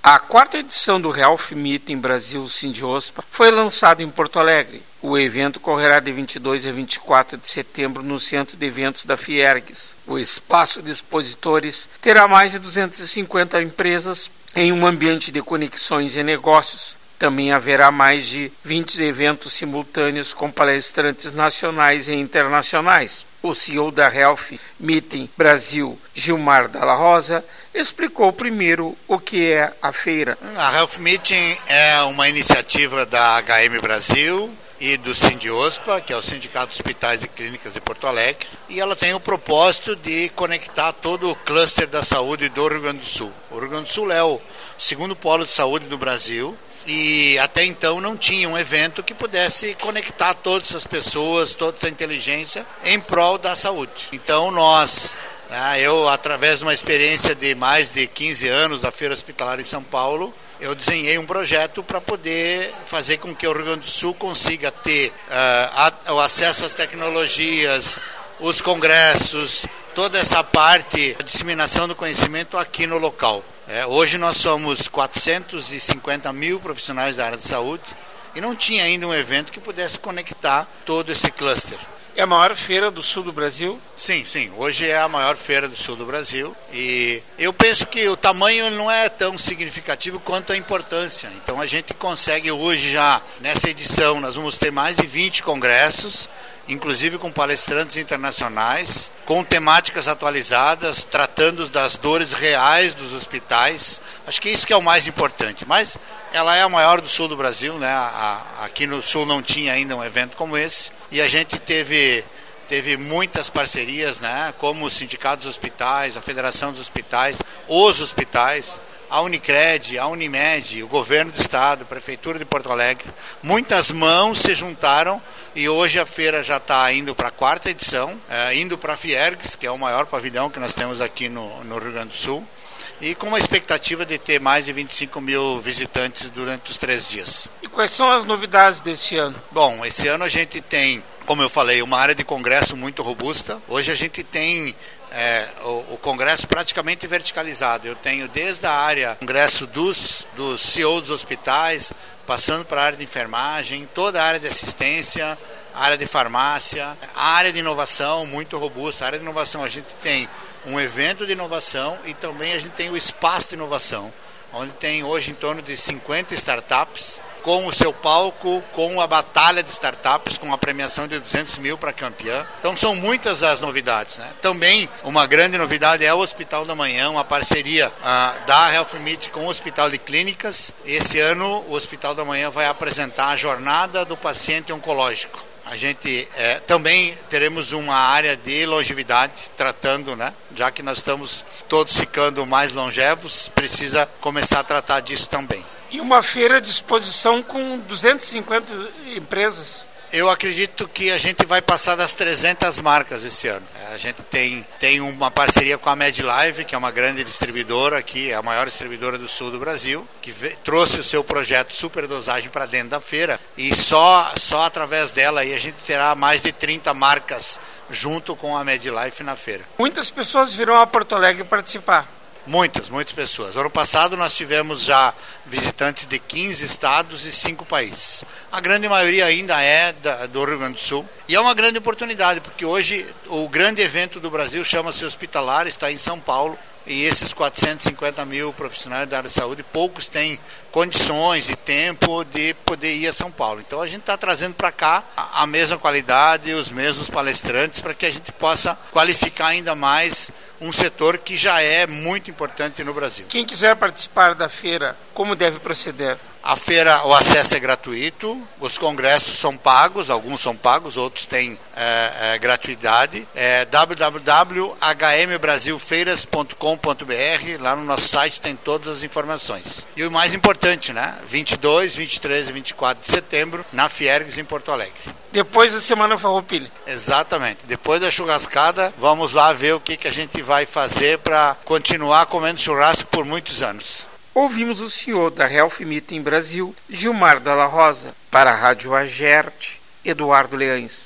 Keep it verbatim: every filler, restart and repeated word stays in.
A quarta edição do Health Meeting Brasil Sindiospa foi lançada em Porto Alegre. O evento correrá de vinte e dois a vinte e quatro de setembro no Centro de Eventos da Fiergs. O espaço de expositores terá mais de duzentas e cinquenta empresas em um ambiente de conexões e negócios. Também haverá mais de vinte eventos simultâneos com palestrantes nacionais e internacionais. O C E O da Health Meeting Brasil, Gilmar Dalla Rosa, explicou primeiro o que é a feira. A Health Meeting é uma iniciativa da H M Brasil e do Sindiospa, que é o Sindicato de Hospitais e Clínicas de Porto Alegre, e ela tem o propósito de conectar todo o cluster da saúde do Rio Grande do Sul. O Rio Grande do Sul é o segundo polo de saúde do Brasil, e até então não tinha um evento que pudesse conectar todas as pessoas, toda essa inteligência em prol da saúde. Então nós, né, eu através de uma experiência de mais de quinze anos da Feira Hospitalar em São Paulo, eu desenhei um projeto para poder fazer com que o Rio Grande do Sul consiga ter uh, a, o acesso às tecnologias, os congressos, toda essa parte de disseminação do conhecimento aqui no local. É, hoje nós somos quatrocentos e cinquenta mil profissionais da área de saúde e não tinha ainda um evento que pudesse conectar todo esse cluster. É a maior feira do sul do Brasil? Sim, sim. Hoje é a maior feira do sul do Brasil e eu penso que o tamanho não é tão significativo quanto a importância. Então a gente consegue hoje já, nessa edição, nós vamos ter mais de vinte congressos, inclusive com palestrantes internacionais, com temáticas atualizadas, tratando das dores reais dos hospitais. Acho que isso que é o mais importante. Mas ela é a maior do sul do Brasil, né? A, a, aqui no sul não tinha ainda um evento como esse. E a gente teve, teve muitas parcerias, né? Como os sindicatos dos hospitais, a Federação dos Hospitais, os hospitais, a Unicred, a Unimed, o Governo do Estado, a Prefeitura de Porto Alegre. Muitas mãos se juntaram e hoje a feira já está indo para a quarta edição, é, indo para a Fiergs, que é o maior pavilhão que nós temos aqui no, no Rio Grande do Sul, e com uma expectativa de ter mais de vinte e cinco mil visitantes durante os três dias. E quais são as novidades desse ano? Bom, esse ano a gente tem, como eu falei, uma área de congresso muito robusta. Hoje a gente tem É, o, o congresso praticamente verticalizado. Eu tenho desde a área congresso dos, dos C E Os dos hospitais, passando para a área de enfermagem, toda a área de assistência, a área de farmácia, a área de inovação muito robusta. A área de inovação, a gente tem um evento de inovação e também a gente tem o espaço de inovação, onde tem hoje em torno de cinquenta startups, com o seu palco, com a batalha de startups, com a premiação de duzentos mil para campeã. Então são muitas as novidades, né? Também uma grande novidade é o Hospital da Manhã, uma parceria ah, da Health Meet com o Hospital de Clínicas. Esse ano o Hospital da Manhã vai apresentar a jornada do paciente oncológico. A gente é, também teremos uma área de longevidade, tratando, né? Já que nós estamos todos ficando mais longevos, precisa começar a tratar disso também. E uma feira de exposição com duzentas e cinquenta empresas. Eu acredito que a gente vai passar das trezentas marcas esse ano. A gente tem, tem uma parceria com a MedLive, que é uma grande distribuidora aqui, é a maior distribuidora do sul do Brasil, que ve- trouxe o seu projeto Superdosagem para dentro da feira, e só, só através dela aí a gente terá mais de trinta marcas junto com a MedLife na feira. Muitas pessoas virão a Porto Alegre participar. Muitas, muitas pessoas. Ano passado nós tivemos já visitantes de quinze estados e cinco países. A grande maioria ainda é da, do Rio Grande do Sul. E é uma grande oportunidade, porque hoje o grande evento do Brasil chama-se Hospitalar, está em São Paulo. E esses quatrocentos e cinquenta mil profissionais da área de saúde, poucos têm condições e tempo de poder ir a São Paulo. Então a gente está trazendo para cá a, a mesma qualidade, os mesmos palestrantes, para que a gente possa qualificar ainda mais um setor que já é muito importante no Brasil. Quem quiser participar da feira, como deve proceder? A feira, o acesso é gratuito, os congressos são pagos, alguns são pagos, outros têm é, é, gratuidade. É w w w ponto h m brasil feiras ponto com ponto b r, lá no nosso site tem todas as informações. E o mais importante, né? vinte e dois, vinte e três e vinte e quatro de setembro, na Fiergs, em Porto Alegre. Depois da Semana Farroupilha. Exatamente. Depois da churrascada, vamos lá ver o que, que a gente vai fazer para continuar comendo churrasco por muitos anos. Ouvimos o C E O da Health Meeting Brasil, Gilmar Dalla Rosa. Para a Rádio Agerte, Eduardo Leães.